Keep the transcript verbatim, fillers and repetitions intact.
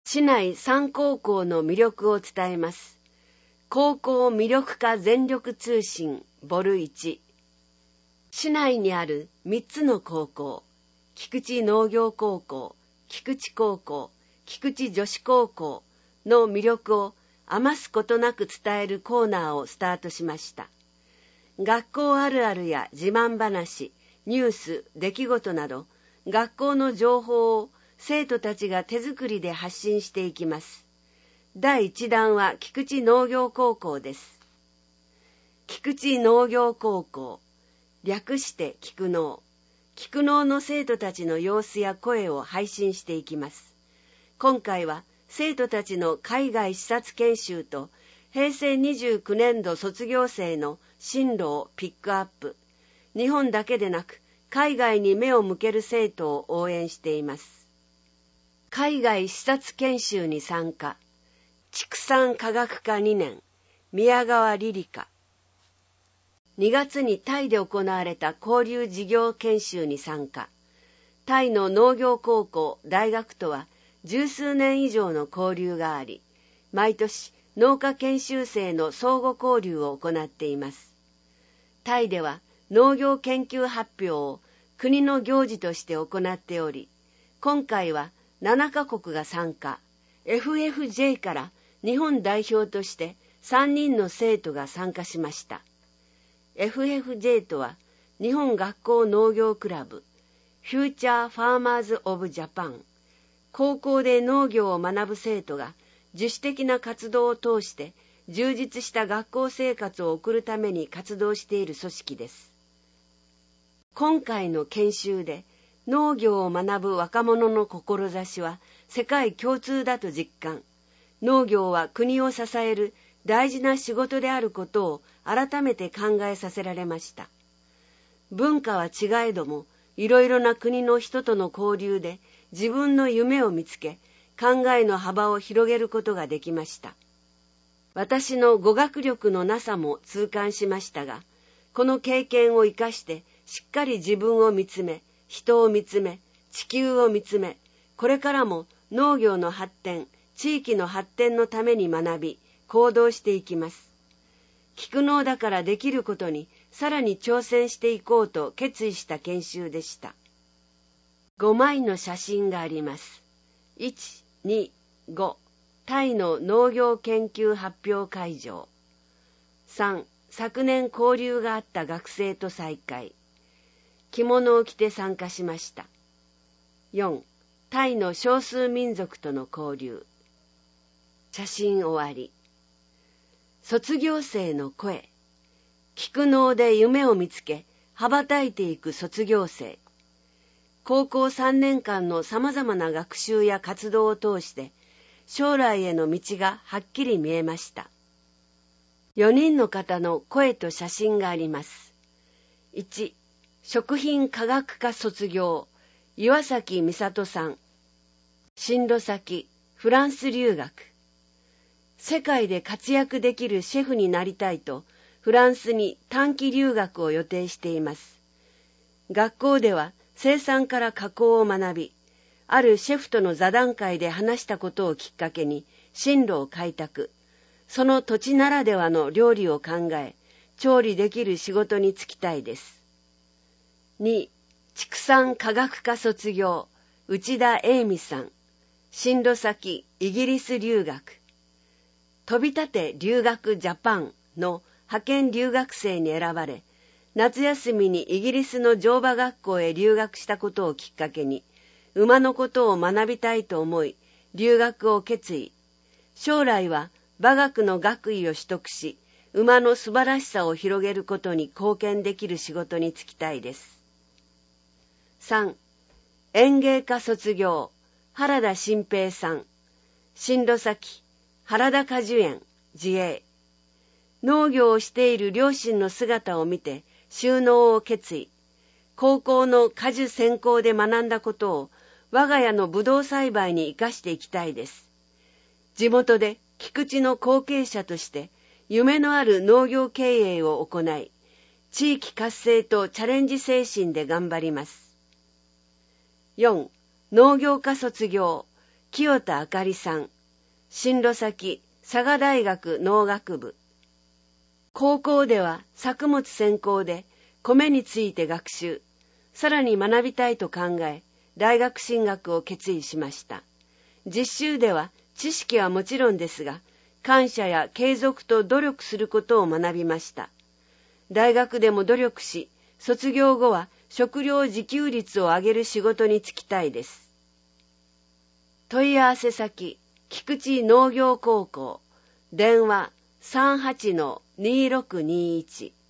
市内さん高校の魅力を伝えます。高校魅力化全力通信ボルいち。市内にあるみっつの高校、菊池農業高校、菊池高校、菊池女子高校の魅力を余すことなく伝えるコーナーをスタートしました。学校あるあるや自慢話、ニュース、出来事など、学校の情報を生徒たちが手作りで発信していきます。だいいちだんは菊池農業高校です。菊池農業高校、略して菊農。菊農の生徒たちの様子や声を配信していきます。今回は生徒たちの海外視察研修とへいせいにじゅうきゅうねんど卒業生の進路をピックアップ。日本だけでなく海外に目を向ける生徒を応援しています。海外視察研修に参加。畜産科学科にねん、宮川リリカ。にがつにタイで行われた交流事業研修に参加。タイの農業高校、大学とは十数年以上の交流があり、毎年農家研修生の相互交流を行っています。タイでは農業研究発表を国の行事として行っており、今回はななかこくが参加、エフエフジェー から日本代表としてさんにんの生徒が参加しました。エフエフジェー とは日本学校農業クラブ、フューチャーファーマーズオブジャパン。高校で農業を学ぶ生徒が自主的な活動を通して充実した学校生活を送るために活動している組織です。今回の研修で農業を学ぶ若者の志は世界共通だと実感。農業は国を支える大事な仕事であることを改めて考えさせられました。文化は違えども、いろいろな国の人との交流で自分の夢を見つけ、考えの幅を広げることができました。私の語学力のなさも痛感しましたが、この経験を生かしてしっかり自分を見つめ、人を見つめ、地球を見つめ、これからも農業の発展、地域の発展のために学び、行動していきます。菊農だからできることにさらに挑戦していこうと決意した研修でした。ごまいの写真があります。いち、に、ご、タイの農業研究発表会場。さん、昨年交流があった学生と再会。着物を着て参加しました。よん、タイの少数民族との交流。写真終わり。卒業生の声。菊農で夢を見つけ、羽ばたいていく卒業生。高校さんねんかんのさまざまな学習や活動を通して、将来への道がはっきり見えました。よにんの方の声と写真があります。いち、食品科学科卒業、岩崎美里さん。進路先、フランス留学。世界で活躍できるシェフになりたいと、フランスに短期留学を予定しています。学校では生産から加工を学び、あるシェフとの座談会で話したことをきっかけに進路を開拓、その土地ならではの料理を考え、調理できる仕事に就きたいです。に、畜産科学科卒業、内田英美さん。進路先、イギリス留学。飛び立て留学ジャパンの派遣留学生に選ばれ、夏休みにイギリスの乗馬学校へ留学したことをきっかけに、馬のことを学びたいと思い、留学を決意。将来は馬学の学位を取得し、馬の素晴らしさを広げることに貢献できる仕事に就きたいです。さん、園芸科卒業、原田新平さん。進路先、原田果樹園、自営。農業をしている両親の姿を見て就農を決意。高校の果樹専攻で学んだことを我が家のブドウ栽培に生かしていきたいです。地元で菊池の後継者として夢のある農業経営を行い、地域活性とチャレンジ精神で頑張ります。よん、農業科卒業、 清田あかりさん。進路先、佐賀大学農学部。高校では作物専攻で米について学習、さらに学びたいと考え、大学進学を決意しました。実習では知識はもちろんですが、感謝や継続と努力することを学びました。大学でも努力し、卒業後は食料自給率を上げる仕事に就きたいです。問い合わせ先、菊池農業高校、電話 さんはちのにろくにいち。